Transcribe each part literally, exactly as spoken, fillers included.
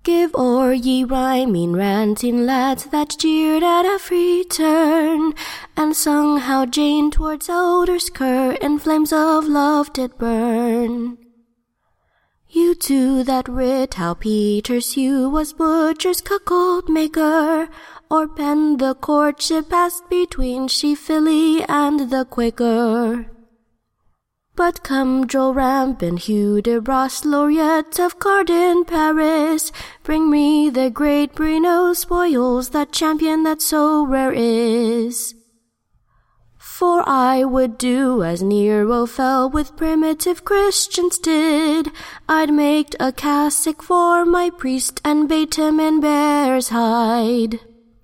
Give o'er, ye rhyming, ranting lads that jeered at every turn, and sung how Jane towards elders cur in flames of love did burn. You too that writ how Peter's hue was butcher's cuckold maker, or penned the courtship passed between She-Filly and the Quaker. But come, Joel Ramp and Hugh de Bras, laureate of Cardin Paris, bring me the great Brino spoils, that champion that so rare is. For I would do as Nero fell with primitive Christians did. I'd make a cassock for my priest and bait him in bear's hide.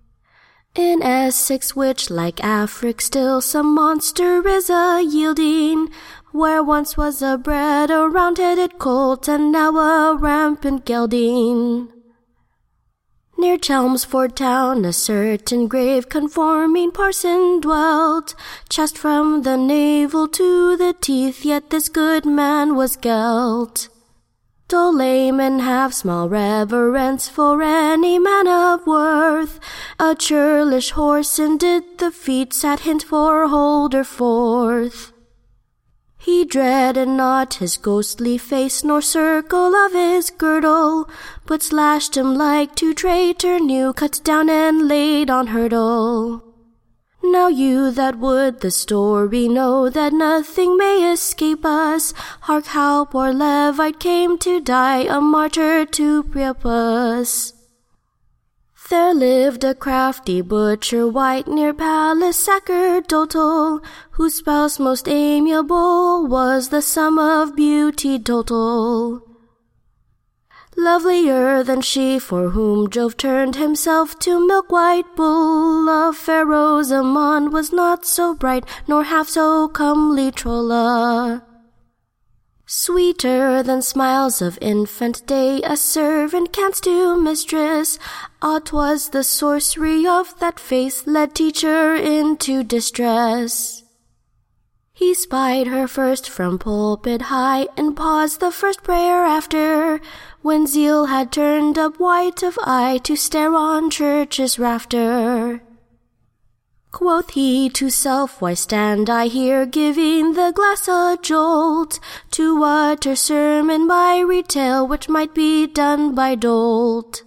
In Essex, which like Afric still some monster is a-yielding, where once was a bred a round-headed colt and now a rampant gelding. Near Chelmsford town a certain grave conforming parson dwelt, chast from the navel to the teeth, yet this good man was gelt. Dull laymen have small reverence for any man of worth, a churlish horse and did the feat sat hint for holder forth. He dreaded not his ghostly face nor circle of his girdle, but slashed him like to traitor new, cut down and laid on hurdle. Now you that would the story know, that nothing may escape us, hark how poor Levite came to die a martyr to Priapus. There lived a crafty butcher white near Palace Sacerdotal, whose spouse most amiable was the sum of beauty total. Lovelier than she for whom Jove turned himself to milk-white bull of fair Rosamond was not so bright, nor half so comely Trolla. Sweeter than smiles of infant day a servant canst to mistress, ah, 'twas the sorcery of that face led teacher into distress. He spied her first from pulpit high, and paused the first prayer after, when zeal had turned up white of eye to stare on church's rafter. Quoth he to self, why stand I here giving the glass a jolt, to utter sermon by retail which might be done by dolt?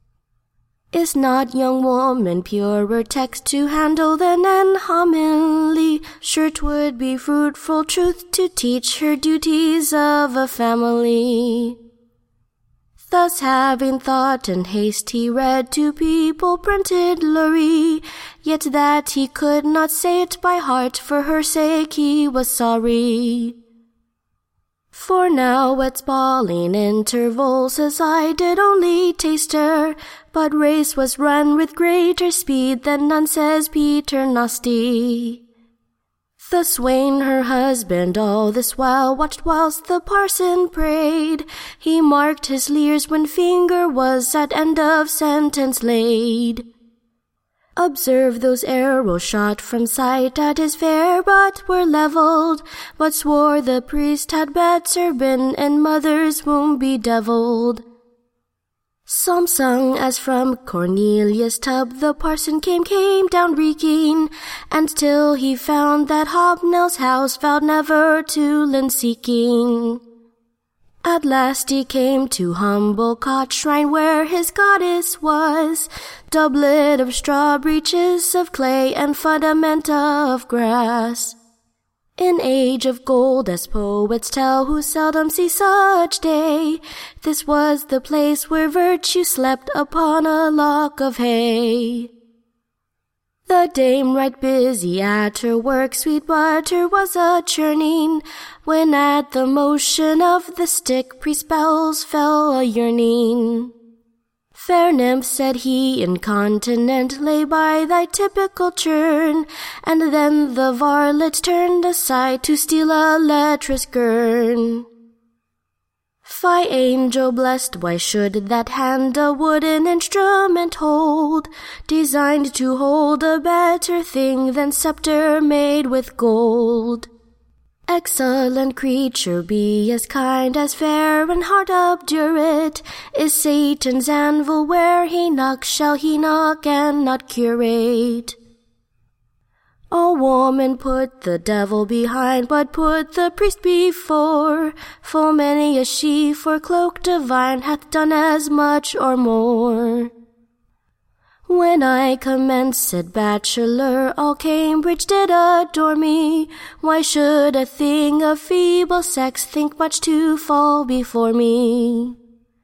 Is not young woman purer text to handle than an homily? Sure 'twould be fruitful truth to teach her duties of a family. Thus having thought in haste he read to people printed Lurie, yet that he could not say it by heart, for her sake he was sorry. For now at spalling intervals as I did only taste her, but race was run with greater speed than none, says Peter Nasty. The swain, her husband, all this while watched whilst the parson prayed. He marked his leers when finger was at end of sentence laid. Observe those arrows shot from sight at his fair, but were levelled, but swore the priest had better been in mother's womb bedevilled. Psalm sung as from Cornelius' tub the parson came, came down reeking, and till he found that Hobnail's house vowed never to lend seeking. At last he came to humble cot shrine where his goddess was, doublet of straw, breeches of clay, and fundamenta of grass. In age of gold, as poets tell, who seldom see such day, this was the place where virtue slept upon a lock of hay. The dame right busy at her work, sweet butter was a-churning, when at the motion of the stick priest's bowels fell a-yearning. Fair nymph, said he, incontinent, lay by thy typical churn, and then the varlet turned aside to steal a lecherous girn. Fie, angel blessed, why should that hand a wooden instrument hold, designed to hold a better thing than sceptre made with gold? Excellent creature, be as kind as fair, and hard obdurate is Satan's anvil. Where he knocks shall he knock and not curate. O woman, put the devil behind, but put the priest before. Full many a she for cloak divine hath done as much or more. When I commenced bachelor, all Cambridge did adore me. Why should a thing of feeble sex think much to fall before me?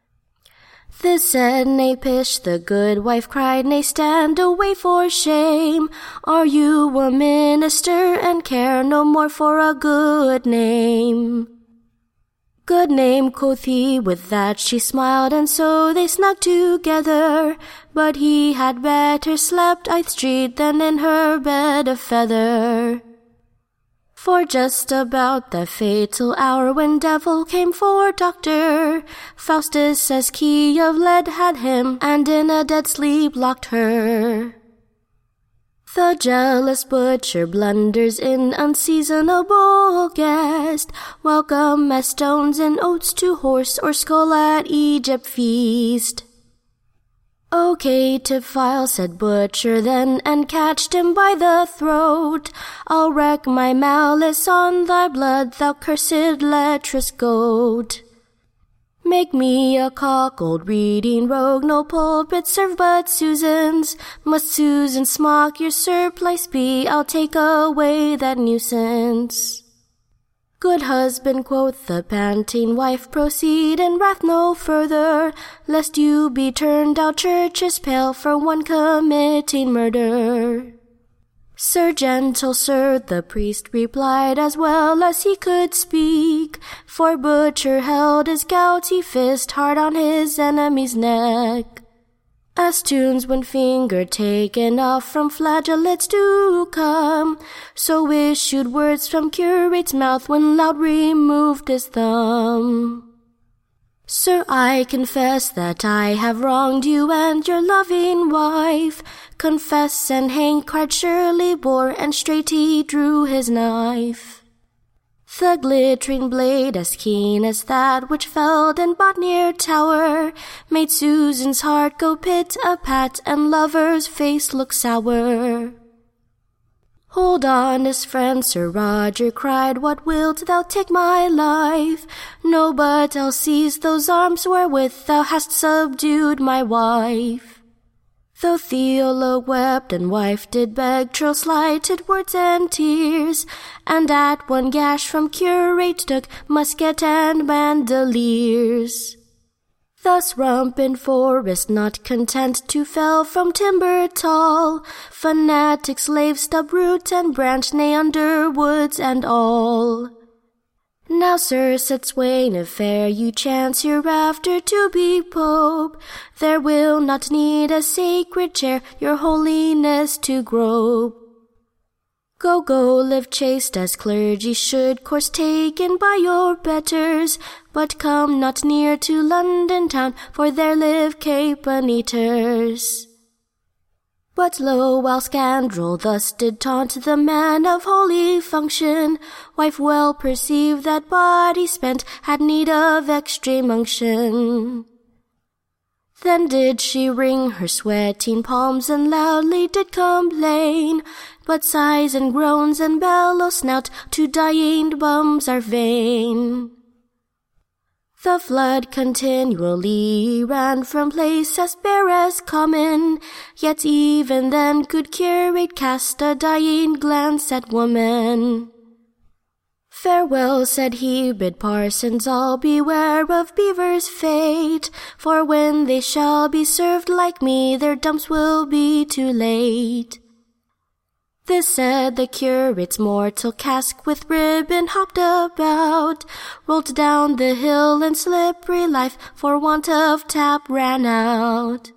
This said, nay pish, the good wife cried, nay stand away for shame. Are you a minister, and care no more for a good name? Good name, quoth he, with that she smiled, and so they snugged together. But he had better slept i'th street than in her bed of feather. For just about the fatal hour, when devil came for doctor, Faustus as key of lead had him, and in a dead sleep locked her. The jealous butcher blunders in unseasonable guest, welcome as stones and oats to horse or skull at Egypt feast. O caitiff vile, said butcher then, and catched him by the throat. I'll wreak my malice on thy blood, thou cursed lecherous goat. Make me a cock-old reading rogue, no pulpit serve but Susan's. Must Susan's smock your surplice be, I'll take away that nuisance. Good husband, quoth the panting wife, proceed in wrath no further, lest you be turned out church's pale for one committing murder. Sir, gentle sir, the priest replied, as well as he could speak, for butcher held his gouty fist hard on his enemy's neck. As tunes when finger taken off from flageolets do come, so issued words from curate's mouth when loud removed his thumb. Sir, I confess that I have wronged you and your loving wife. Confess, and hang, cried Shirley bore, and straight he drew his knife. The glittering blade, as keen as that which felled in Boteler tower, made Susan's heart go pit-a-pat, and lover's face look sour. Hold on, his friend Sir Roger cried, what wilt thou take my life? No, but I'll seize those arms wherewith thou hast subdued my wife. Though Theola wept and wife did beg, Churl slighted words and tears, and at one gash from curate took musket and bandoliers. Thus Rump in forest, not content to fell from timber tall, fanatic slaves stub root and branch, nay under woods and all. Now, sir, said Swain, if e'er you chance hereafter to be pope, there will not need a sacred chair your holiness to grope. Go, go, live chaste as clergy should, course taken by your betters, but come not near to London town, for there live capon eaters. But lo, while Scandrel thus did taunt the man of holy function, wife well perceived that body spent had need of extreme unction. Then did she wring her sweating palms, and loudly did complain, but sighs and groans and bellow snout to dying bums are vain. The flood continually ran from place as bare as common, yet even then could curate cast a dying glance at woman. Farewell, said he, bid parsons all beware of beavers' fate, for when they shall be served like me, their dumps will be too late. This said, the curate's mortal cask with ribbon hopped about, rolled down the hill in slippery life, for want of tap ran out.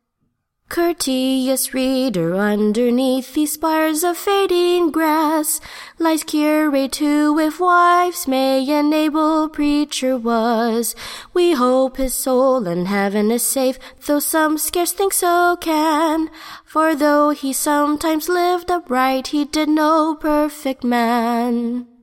Courteous reader, underneath these spires of fading grass lies curate who, if wives may, an able preacher was. We hope his soul in heaven is safe, though some scarce think so can, for though he sometimes lived upright, he did no perfect man.